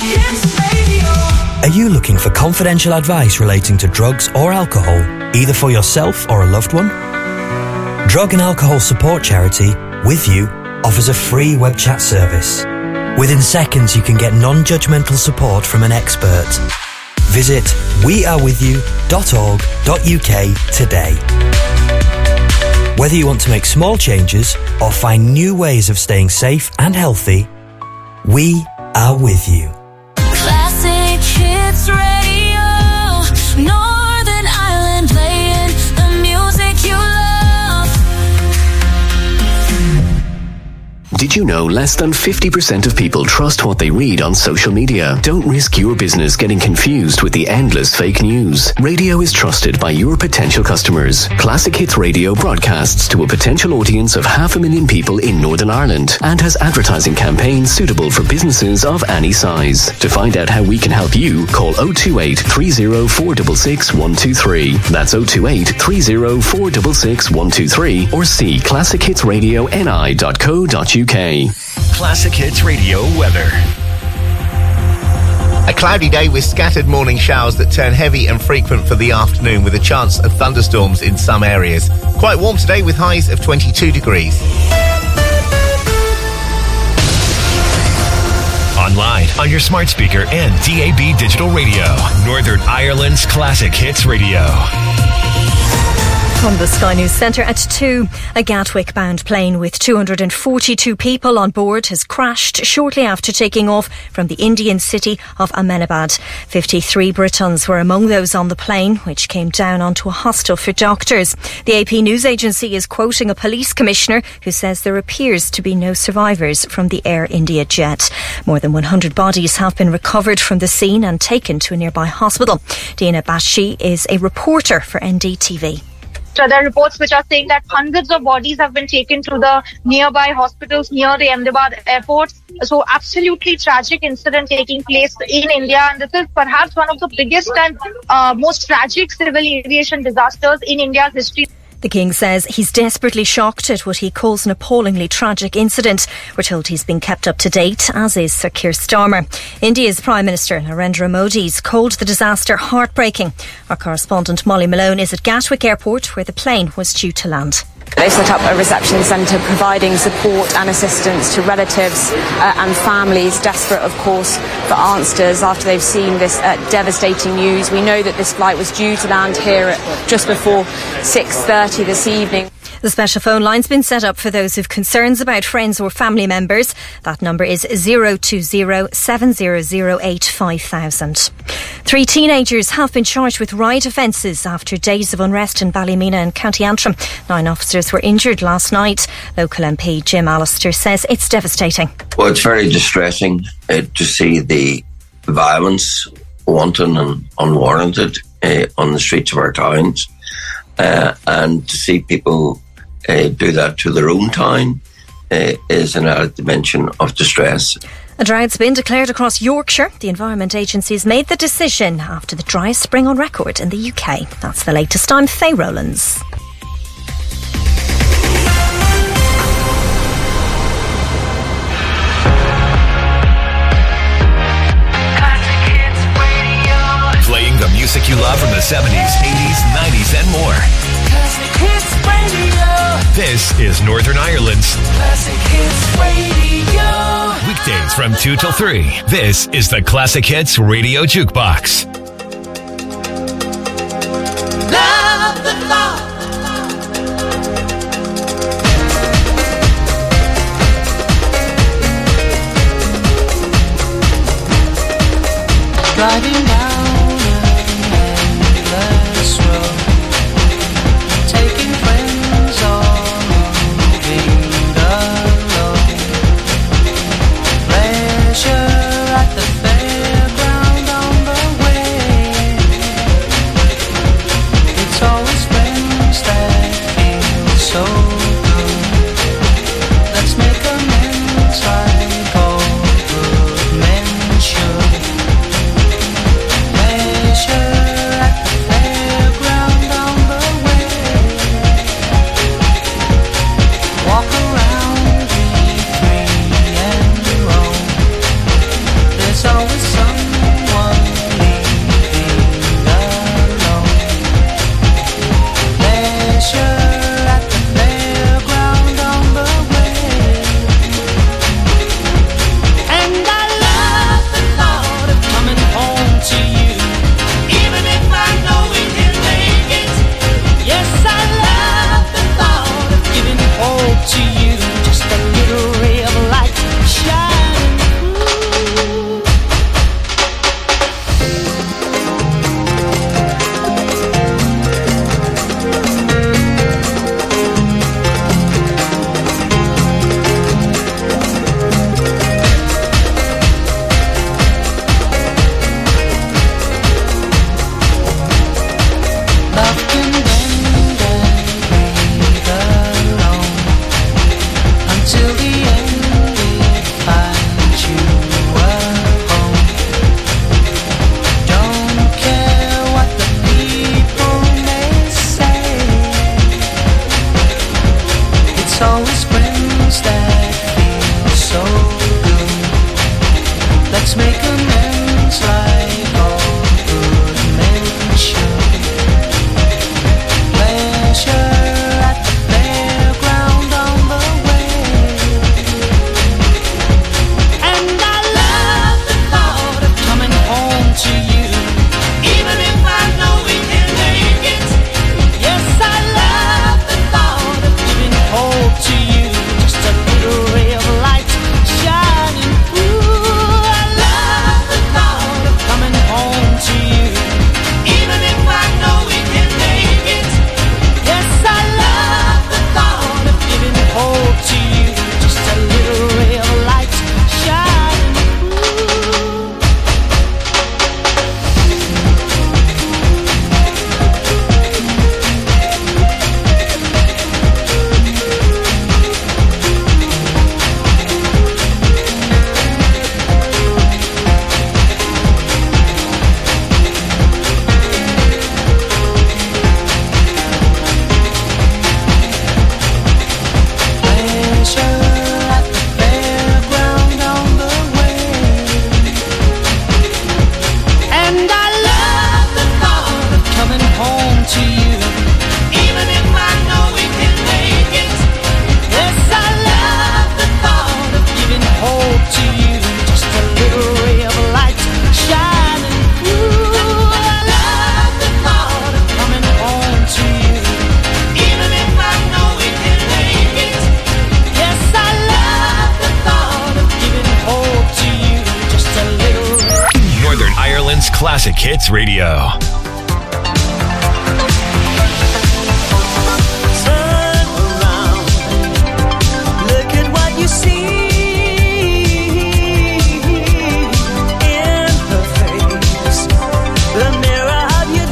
Are you looking for confidential advice relating to drugs or alcohol, either for yourself or a loved one? Drug and Alcohol Support Charity, With You, offers a free web chat service. Within seconds, you can get non-judgmental support from an expert. Visit wearewithyou.org.uk today. Whether you want to make small changes or find new ways of staying safe and healthy, we are with you. Classic Hits Radio, Northern Ireland playing the music you love. Did you know less than 50% of people trust what they read on social media? Don't risk your business getting confused with the endless fake news. Radio is trusted by your potential customers. Classic Hits Radio broadcasts to a potential audience of 500,000 people in Northern Ireland and has advertising campaigns suitable for businesses of any size. To find out how we can help you, call 028 30 466 123. That's 028 30 466 123 or see classichitsradioni.co.uk. Classic Hits Radio weather. A cloudy day with scattered morning showers that turn heavy and frequent for the afternoon with a chance of thunderstorms in some areas. Quite warm today with highs of 22 degrees. Online, on your smart speaker and DAB digital radio. Northern Ireland's Classic Hits Radio. From the Sky News Centre at 2, a Gatwick-bound plane with 242 people on board has crashed shortly after taking off from the Indian city of Ahmedabad. 53 Britons were among those on the plane, which came down onto a hostel for doctors. The AP news agency is quoting a police commissioner who says there appears to be no survivors from the Air India jet. More than 100 bodies have been recovered from the scene and taken to a nearby hospital. Dina Bashi is a reporter for NDTV. There are reports which are saying that hundreds of bodies have been taken to the nearby hospitals near the Ahmedabad airport. So absolutely tragic incident taking place in India, and this is perhaps one of the biggest and most tragic civil aviation disasters in India's history. The King says he's desperately shocked at what he calls an appallingly tragic incident. We're told he's been kept up to date, as is Sir Keir Starmer. India's Prime Minister Narendra Modi's called the disaster heartbreaking. Our correspondent Molly Malone is at Gatwick Airport, where the plane was due to land. They set up a reception centre providing support and assistance to relatives and families desperate, of course, for answers after they've seen this devastating news. We know that this flight was due to land here at just before 6:30 this evening. The special phone line's been set up for those who've concerns about friends or family members. That number is 020 7008 5000. 3 teenagers have been charged with riot offences after days of unrest in Ballymena and County Antrim. 9 officers were injured last night. Local MP Jim Allister says it's devastating. Well, it's very distressing to see the violence, wanton and unwarranted, on the streets of our towns, and to see people do that to their own town is an added dimension of distress. A drought's been declared across Yorkshire. The Environment Agency has made the decision after the driest spring on record in the UK. That's the latest. I'm Faye Rowlands. Playing the music you love from the 70s, 80s, 90s and more. Classic Hits Radio. This is Northern Ireland's Classic Hits Radio. weekdays from 2 till 3. This is the Classic Hits Radio Jukebox. Love the thought. Driving down an endless road, taking friends or moving alone. Pleasure at the fairground on the way. It's always friends that feel so good. Let's make amends like all good men should. Let's make amends like all good men should. Pleasure at the fairground on the way. And I love the thought of coming home to you, even if I know we can make it. Yes, I love the thought of giving hope to you, just a little ray of light shining through. I love the thought of coming home to you, even if I know we can make it. Yes, I love the thought of giving hope to you, just a little ray of light shining through. Pleasure at the fairground on the way. And I love the thought of coming home to you, even if I know we can make it. Yes, I love the thought of giving hope to you, just a little ray of light shining through. I love the thought of coming home to you, even if I know we can make it. Yes, I love the thought of giving hope to you, just a little. Northern Ireland's Classic Hits Radio. Turn around, look at what you see in her face, the mirror of your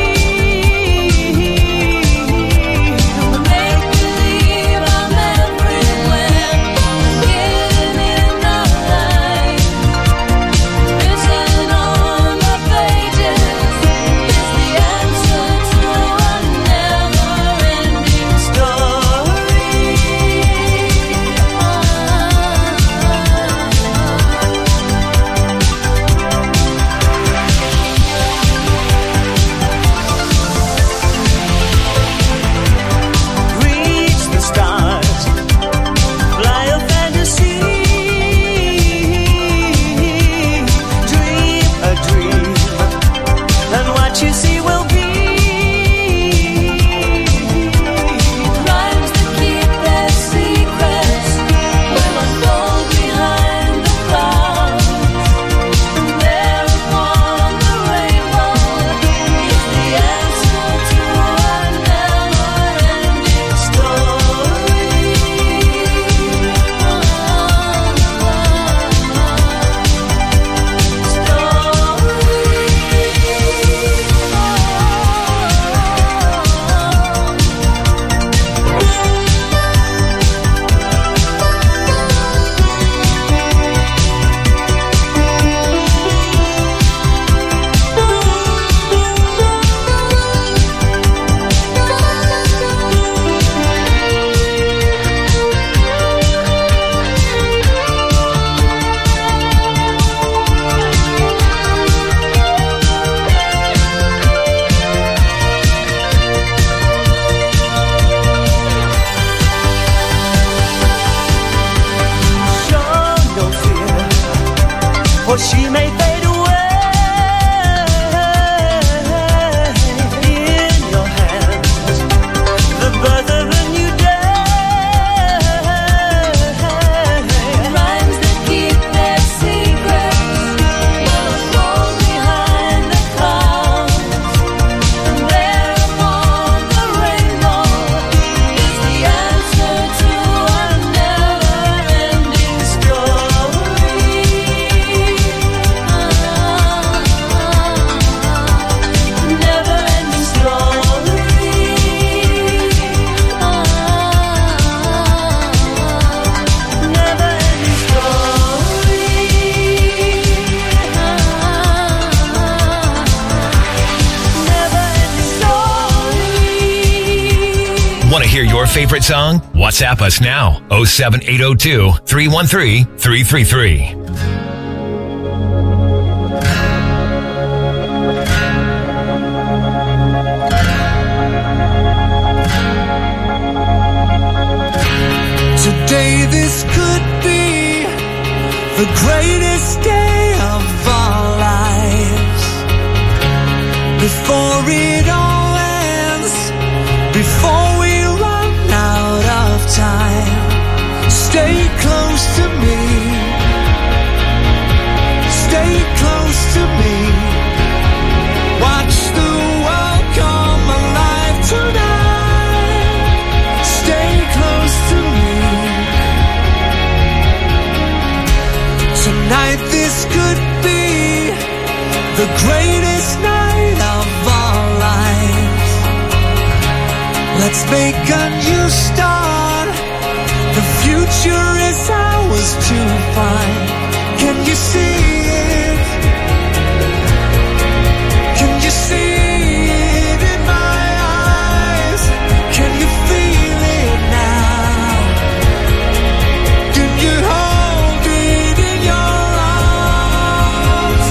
dream. Make believe I'm everywhere, getting in the light. Written on the pages is the answer to a never-ending story. Reach the stars, fly a fantasy, dream a dream, and what you see will be. Rhymes that keep their secrets will unfold behind the clouds. There upon the rainbow is the answer to a never-ending Show no fear, for she may fade away. In your hands, the birth of a new day. Rhymes that keep their secrets will unfold behind the clouds. And there upon the rainbow is the answer to a never-ending story. Never-ending story. Never-ending story. Want to hear your favorite song? WhatsApp us now. 07802 313 333. greatest day of our lives. Before it all ends, before we run out of time, stay close to me. Stay close to me. Watch the world come alive tonight. Stay close to me. Tonight this could be the greatest night of our lives. Let's make a new start. The future is ours to find. Can you see it? Can you see it in my eyes? Can you feel it now? Can you hold it in your arms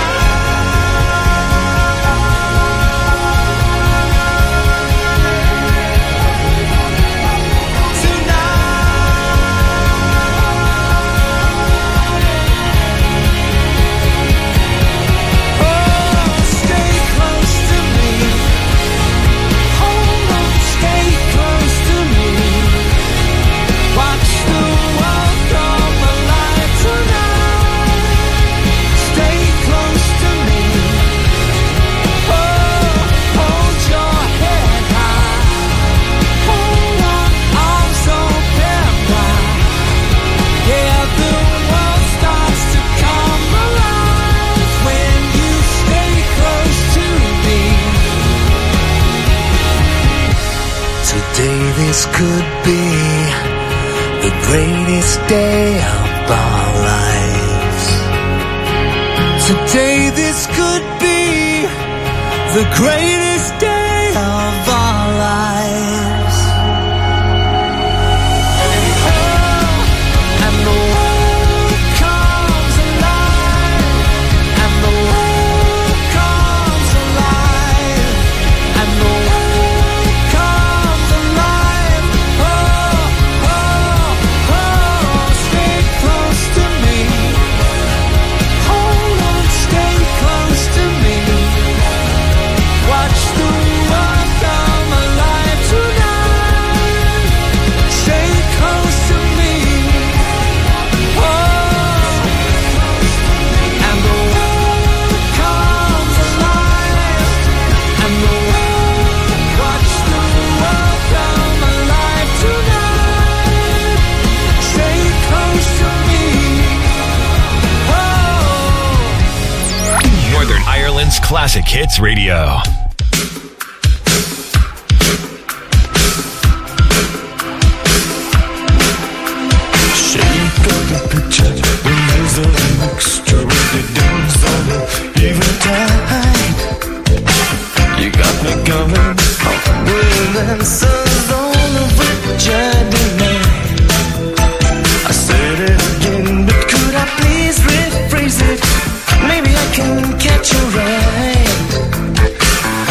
this could be the greatest day of our lives. Today this could be the greatest day of our lives. And the world comes alive. And the world comes alive. And the world comes alive. Stay close to me. Hold on, stay close to me. Watch the world come alive tonight. Stay close to me. And the world comes alive. And the world, watch the world come alive tonight. Stay close to me. Northern Ireland's Classic Hits Radio. Shake up the picture when there's a mixture of the dudes on the even tide. You got me coming with answers on of which I deny. I said it again, but could I please rephrase it? Maybe I can catch your eye.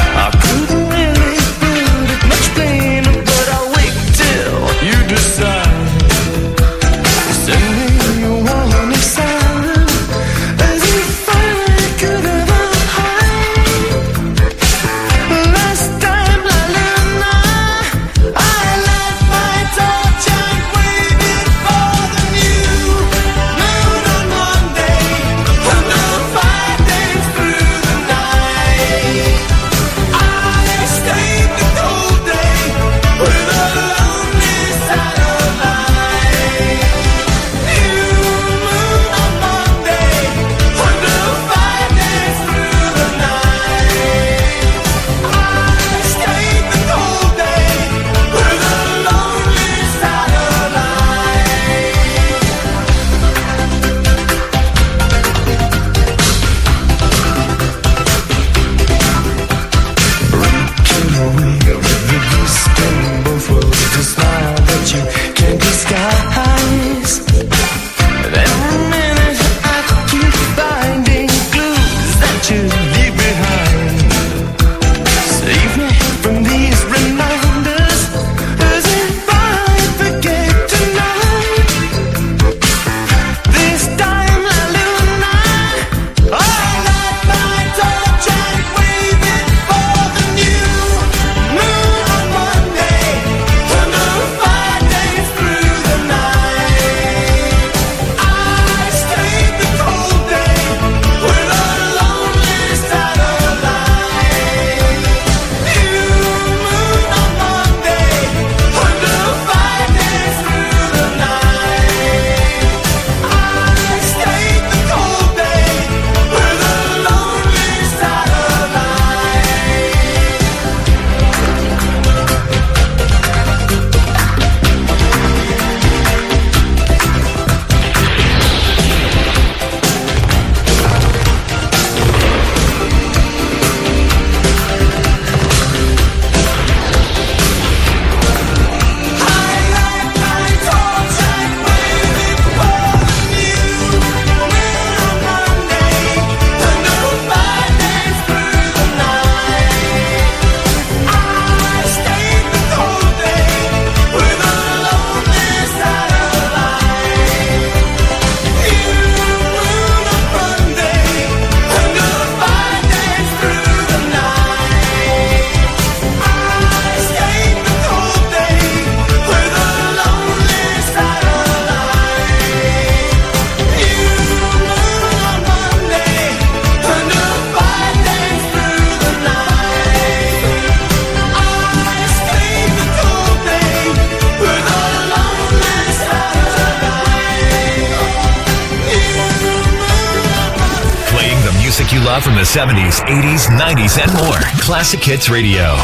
music you love from the 70s, 80s, 90s, and more. Classic Hits Radio.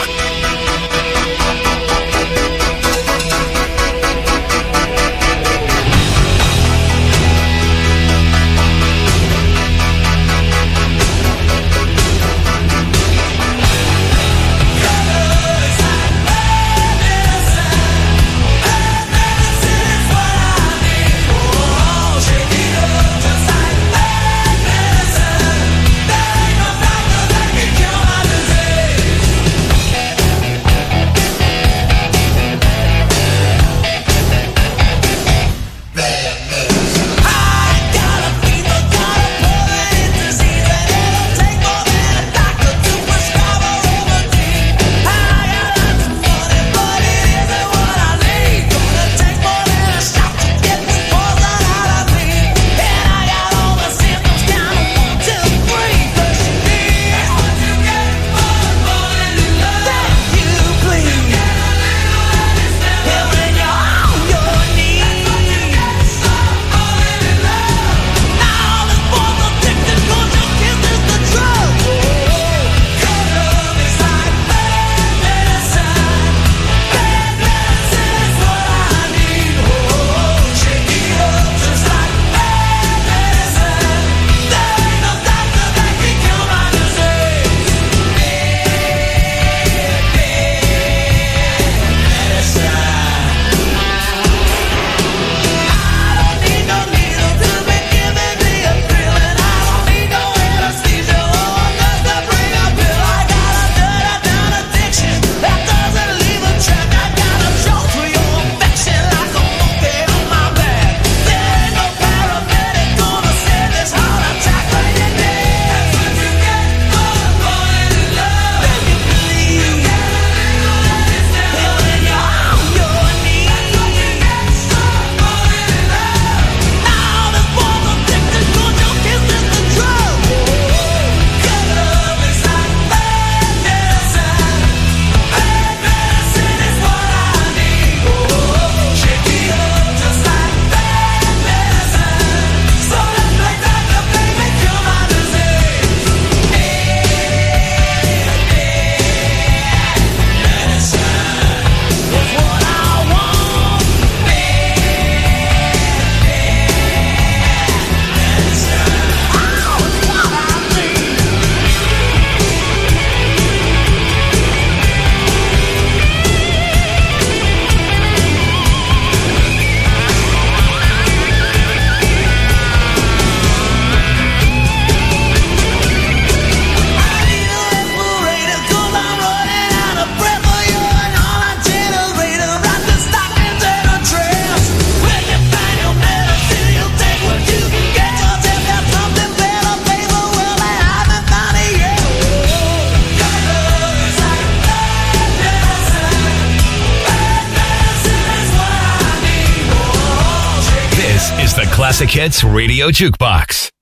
Classic Hits Radio Jukebox.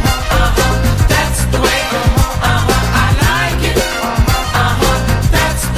That's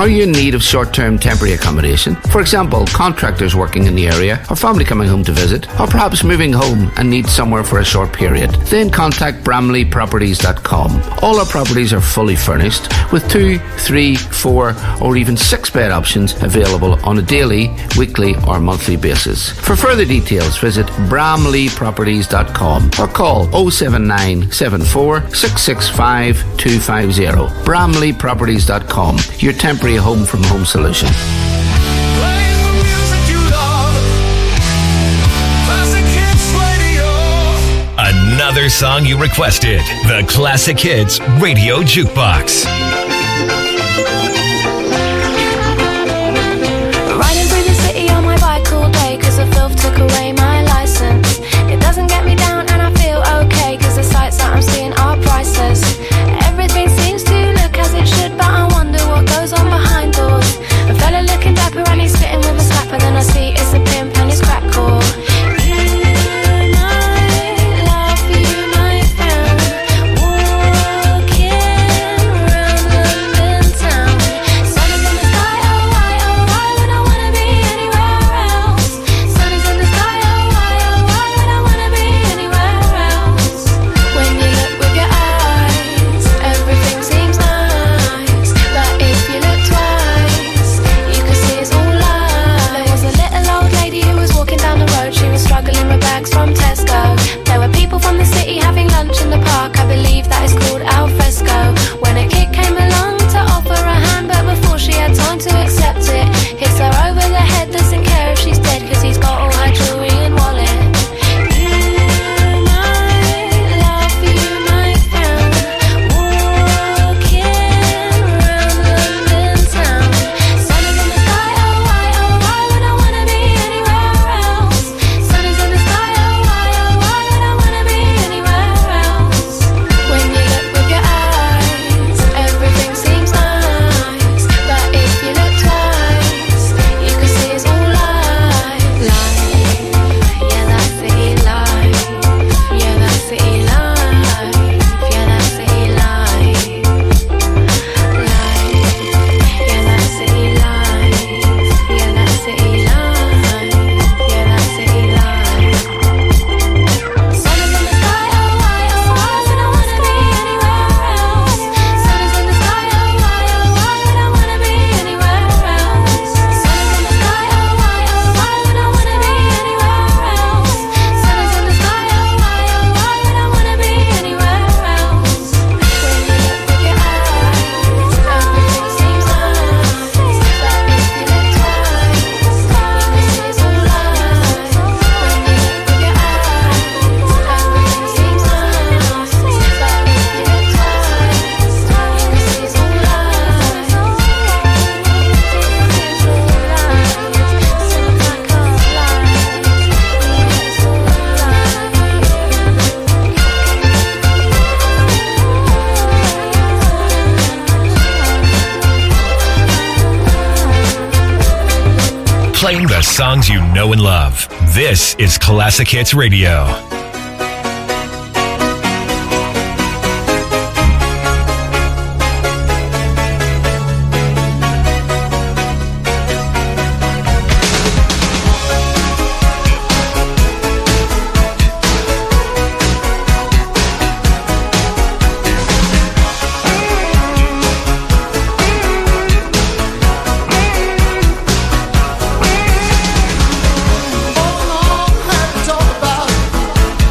Are you in need of short-term temporary accommodation? For example, contractors working in the area, or family coming home to visit, or perhaps moving home and need somewhere for a short period? Then contact BramleyProperties.com. All our properties are fully furnished with 2, 3, 4 or even 6 bed options available on a daily, weekly or monthly basis. For further details, visit BramleyProperties.com or call 07974 665 250. BramleyProperties.com, your temporary home from home solution. Another song you requested. The Classic Hits Radio Jukebox. Riding through the city on my bike all day, cause the filth took away my license. It doesn't get me down and I feel okay, cause the sights that I'm seeing are priceless. Everything seems to look as it should, but I wonder what goes on behind doors. A fella looking dapper and he's sitting with a slapper, then I see it's a pimp and his crack core. From Tesco, there were people from the city having lunch in the park. I believe that is called al fresco. When a kid came along to offer a hand, but before she had time to accept it, hits her over the head, doesn't care if she's dead, cause he's got all her jewelry and wallet. Playing the songs you know and love. This is Classic Hits Radio. Talk about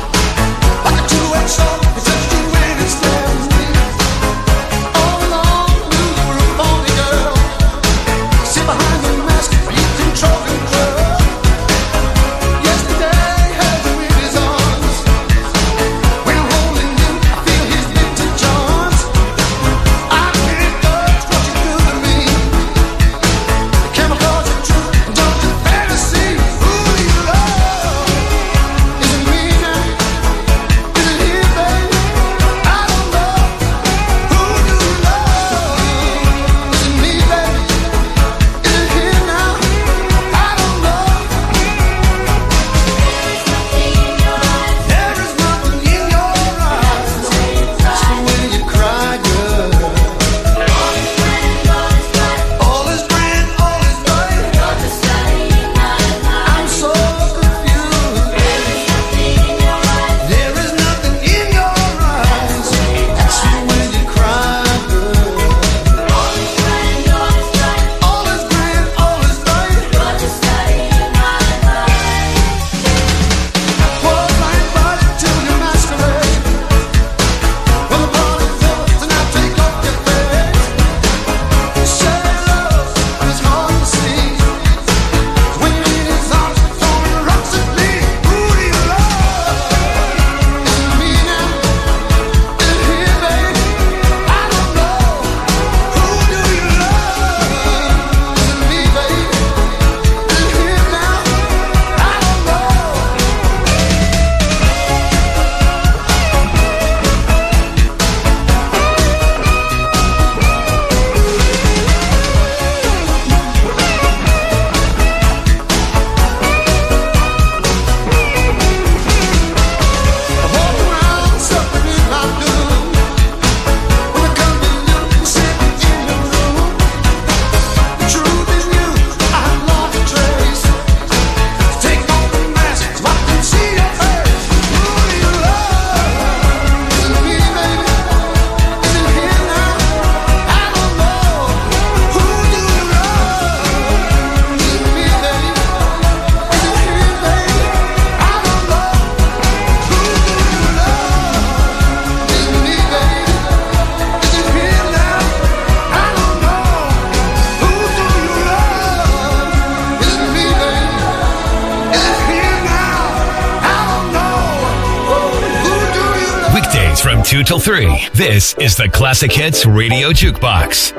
2 till 3. This is the Classic Hits Radio Jukebox.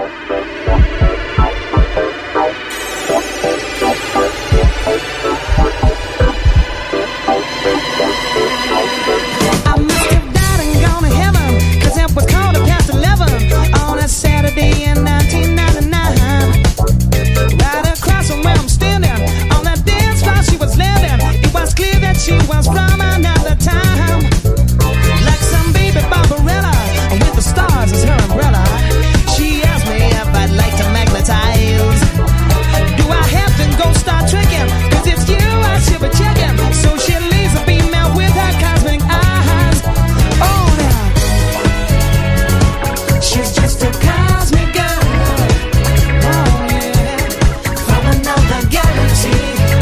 I must have died and gone to heaven, 'cause it was 11:15 on a Saturday in 1999. Right across from where I'm standing, on that dance floor she was living. It was clear that she was from another time. Like some baby Barbarella, with the stars as her umbrella. She asked me if I'd like to magnetize. Do I have to go start tricking? 'Cause it's you I should be checking. So she leaves a female with her cosmic eyes. Oh, now she's just a cosmic girl. Oh, yeah. From another galaxy.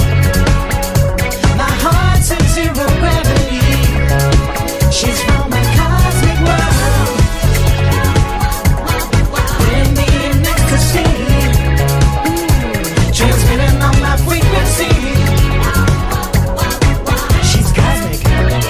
My heart's in zero gravity. She's from a cosmic world. Putting me in ecstasy. Transmitting on my frequency. She's cosmic.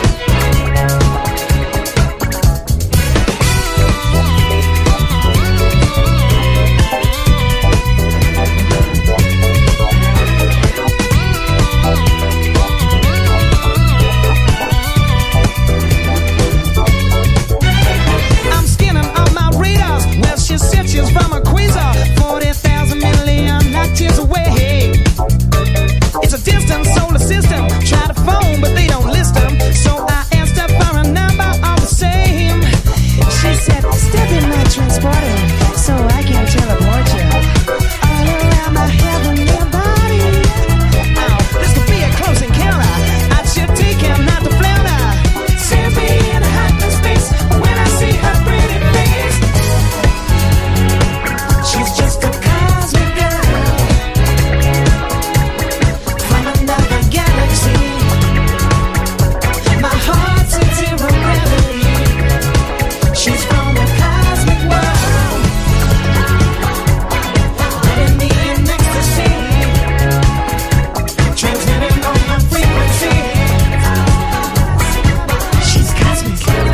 I'm scanning on my radars. Well, she said she's from a quasar, 40,000 million light years away. It's a distant solar system. Try to phone, but they don't list them. So I asked her for a number all the same. She said, step in my transporter so I can teleport you all around my heavenly body. Oh, this could be a close encounter. I should take him not to flounder. Sends me in hyperspace when I see her pretty face. She's just a cosmic girl from another galaxy. My heart's in zero gravity. She's from a cosmic world. Putting me in ecstasy. Transmitting on my frequency. She's cosmic.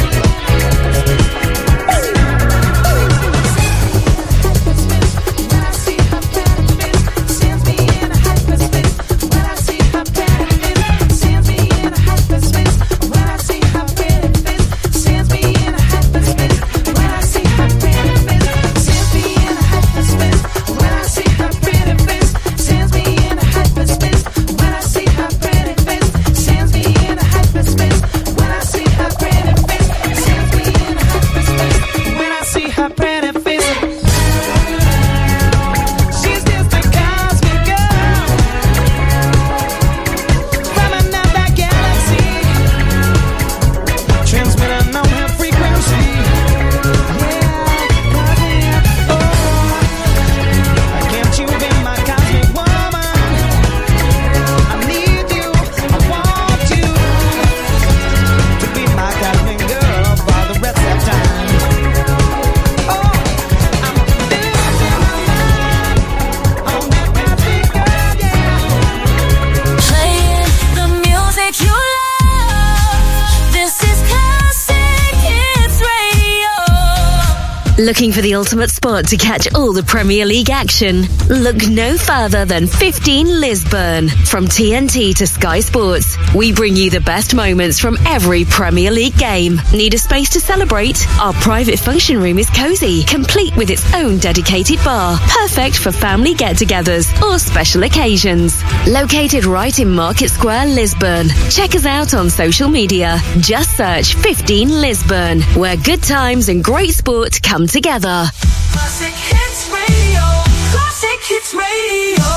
Playing the music you love. This is Classic Hits Radio. Looking for the ultimate spot to catch all the Premier League action? Look no further than 15 Lisburn. From TNT to Sky Sports, we bring you the best moments from every Premier League game. Need a space to celebrate? Our private function room is cozy, complete with its own dedicated bar. Perfect for family get-togethers or special occasions. Located right in Market Square, Lisburn. Check us out on social media. Just search 15 Lisburn, where good times and great sport come together. Classic Hits Radio. Classic Hits Radio.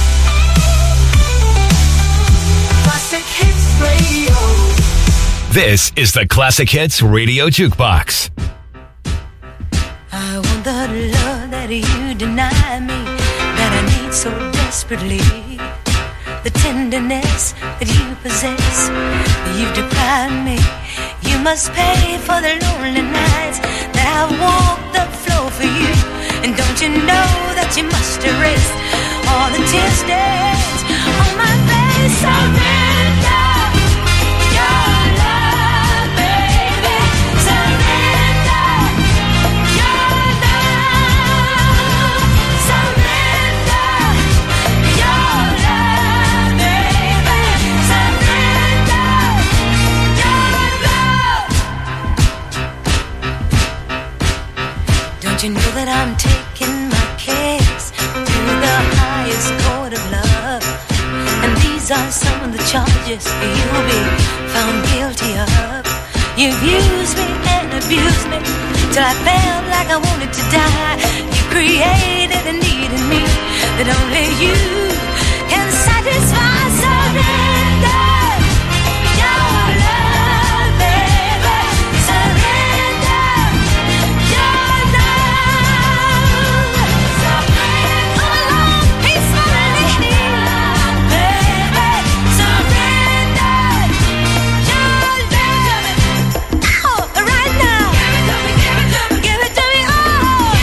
Classic Hits Radio. This is the Classic Hits Radio Jukebox. I want the love that you deny me, that I need so desperately. The tenderness that you possess, you've deprived me. You must pay for the lonely nights that I walk the floor for you. And don't you know that you must erase all the tear stains on my face? Surrender your love, baby. Surrender. These are some of the charges you'll be found guilty of. You've used me and abused me till I felt like I wanted to die. You created a need in me that only you can satisfy. Surrender your love, baby. Surrender your love. Come along, peacefully, baby. Surrender your love. Oh, right now. Give it to me, oh,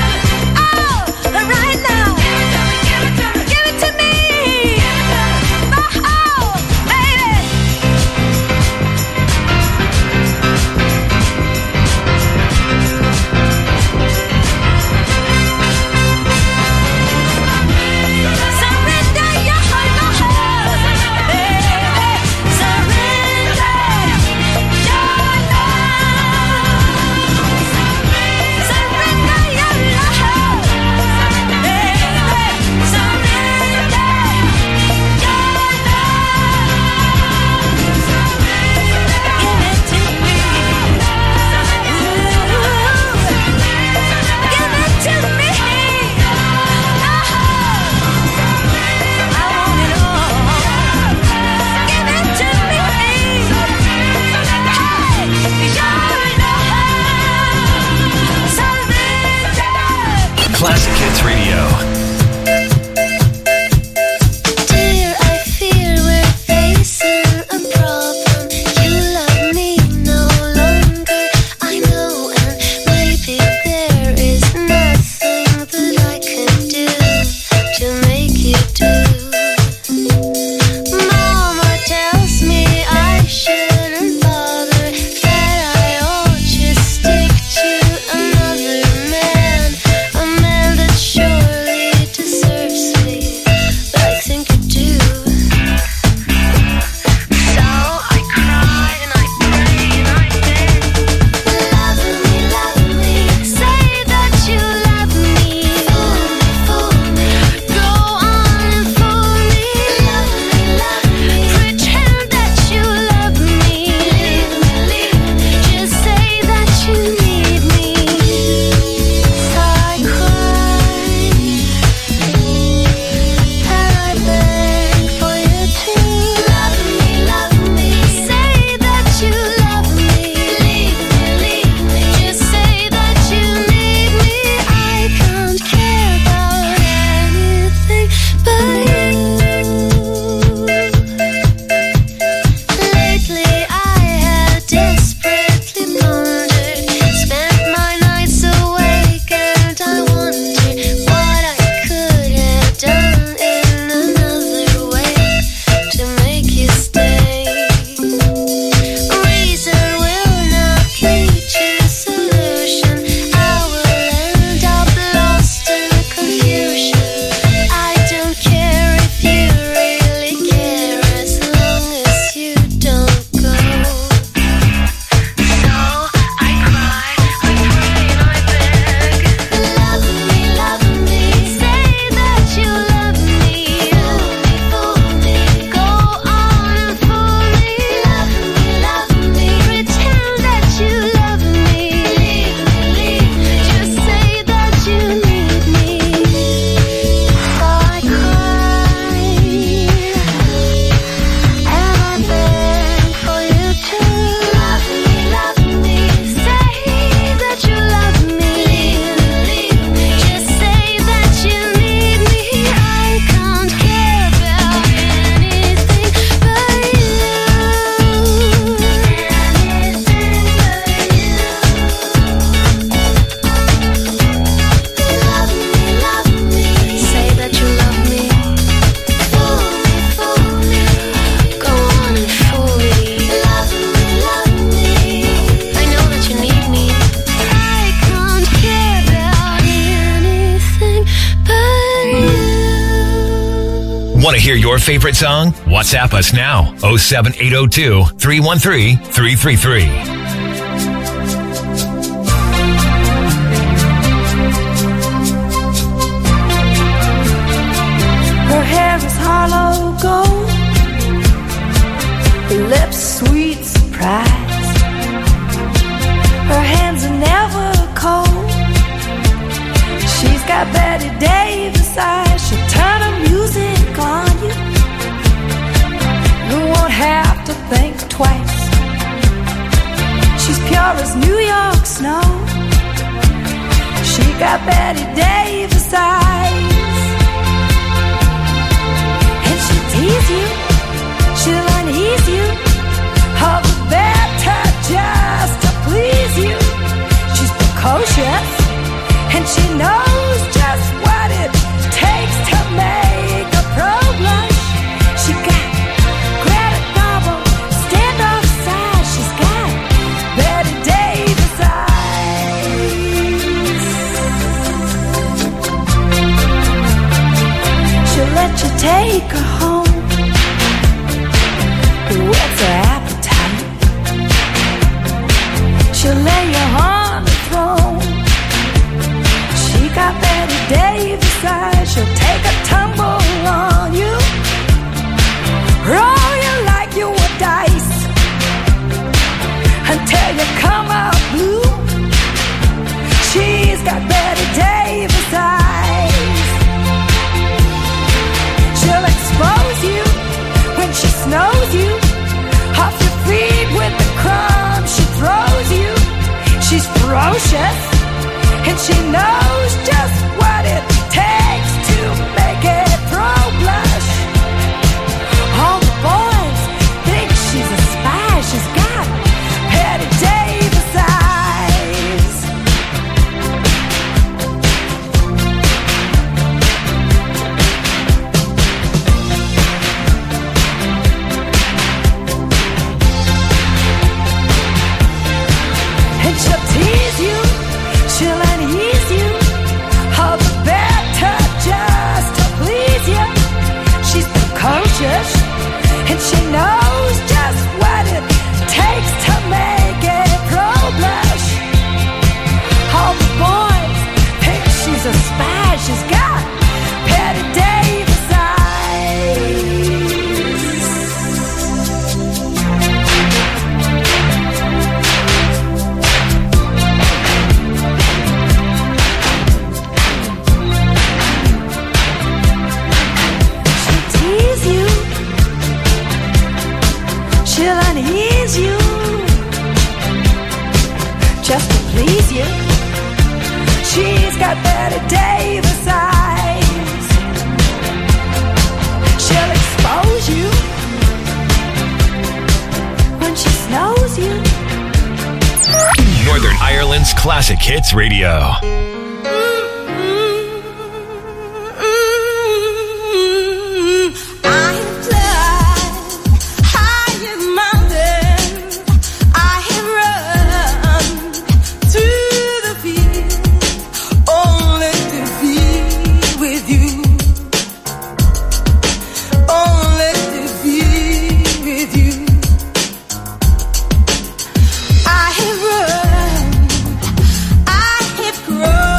right now. Give it to me. Classic Hits Radio. Dear, I fear we're facing a problem. You love me no longer, I know, and maybe there is nothing that I can do to make you do. Mama tells me I shouldn't bother, that I ought to stick to another man, a man that surely deserves me, but I think I do. So I cry and I pray and I beg, love me, say that you love me, fool me, go on and fool me, pretend that you love me, just say that you need me. So I cry and I beg for you to love me, say that you love me, just say that you need me. I can't care about anything but you. Lately I have desperately pondered, spent my nights awake, and I wondered what I could have done in another way to make you stay. Reason will not lead to solution. I will end up lost in confusion. I don't care if you really care, as long as you don't go. So I cry, I pray and I beg, love me, say that you love me, fool me, go on and fool me, pretend that you love me, just say that you need me. So I cry and I beg for you to love me, say that you love me, just say that you need me. I can't care about anything but you. Love me, say that you love me, fool me, go on and fool me, love me, I know that you need me. I can't care about anything but you. Want to hear your favorite song? WhatsApp us now. 07802 313 333. Her hair is hollow gold, got Betty Davis eyes. And she'll tease you, she'll unease you, all the better just to please you. She's precocious, and she knows just what it takes to make a pro blush. She got Greta Garbo, standoff size. She's got Betty Davis eyes. She'll let you take her home, what's her appetite? She'll lay you on the throne. She got Betty Davis eyes. She'll take a tumble on you, roll you like you were dice, until you come out blue. She's got Betty Davis eyes. She'll expose you when she snows you, off your feet with the crumbs she throws you. She's ferocious, and she knows just what it takes to make it pro blush. All the boys think she's a spy. She's got Betty Davis eyes. And she'll tease you, she'll unease you, all the better just to please you. She's precocious, and she knows just what it takes to make it pro blush. All the boys think she's a spy. She's got Betty Davis eyes. She'll unease you, just to please you. She's got Betty Davis eyes. She'll expose you when she snows you. Northern Ireland's Classic Hits Radio. I have run, I have grown.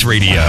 Radio.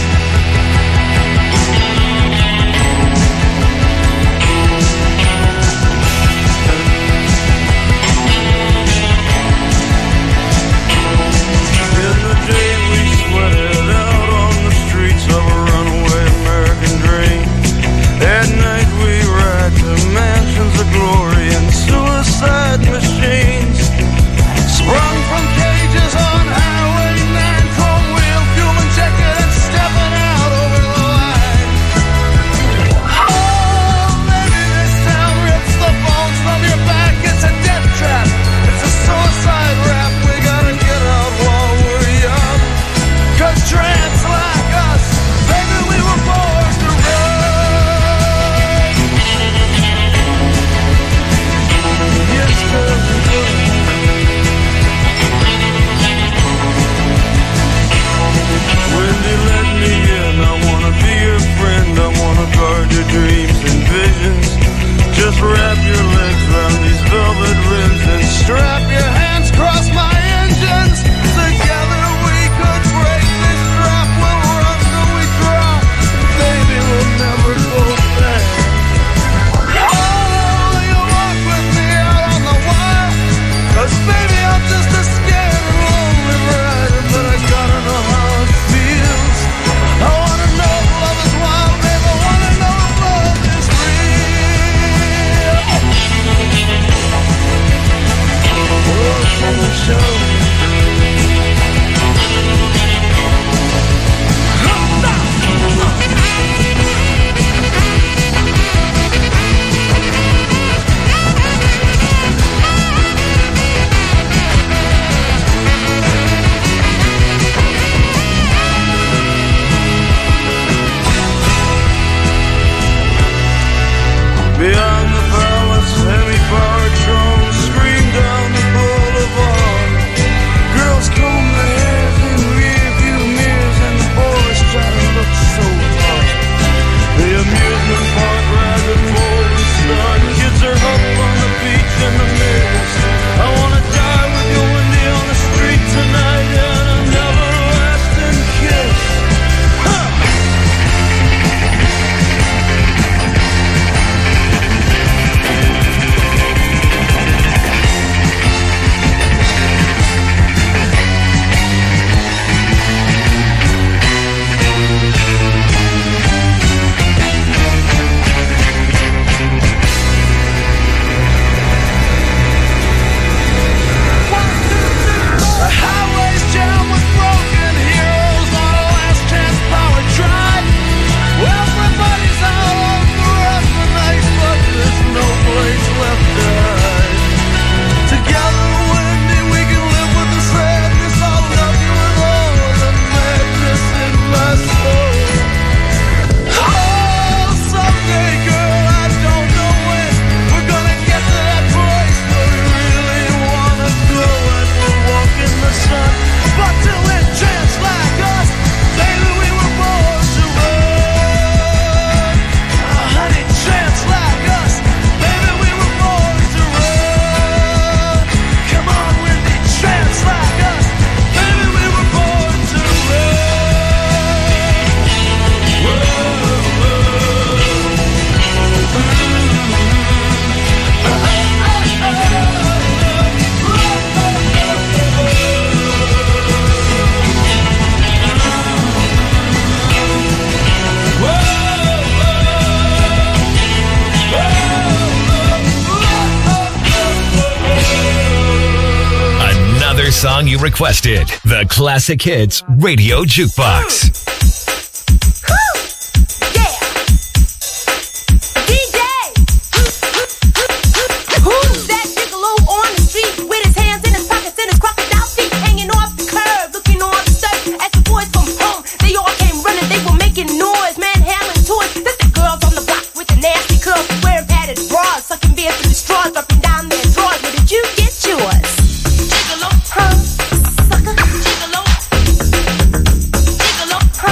Song you requested. The Classic Hits Radio Jukebox. Sucker,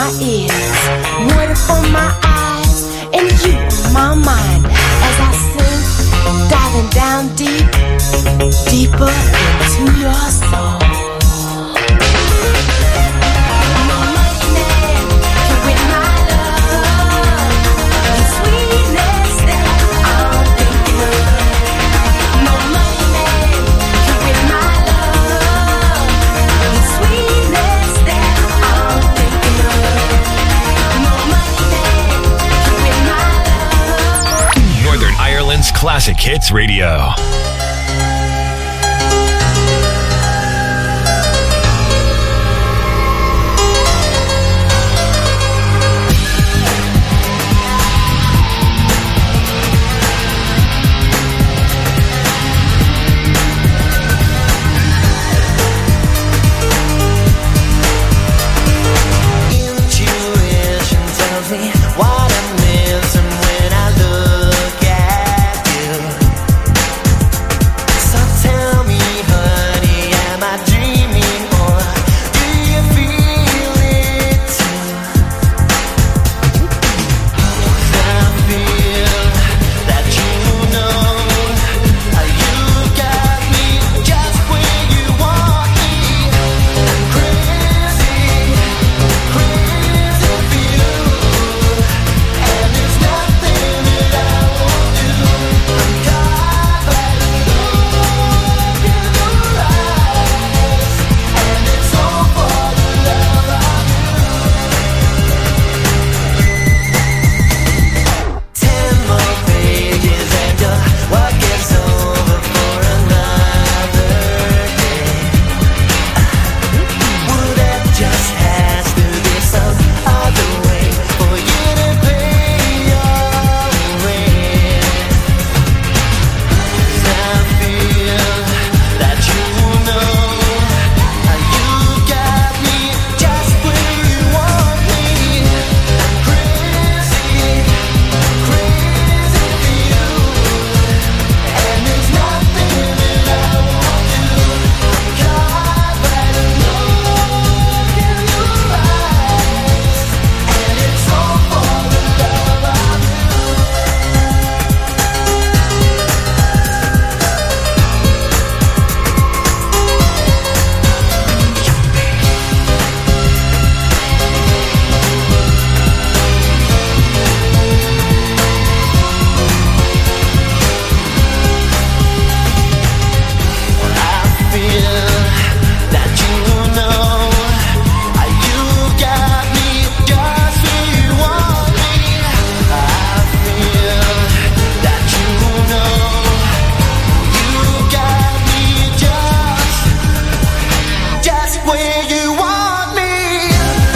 my ears, water for my eyes, and you on my mind as I sink, diving down deep, deeper into your soul. Classic Hits Radio.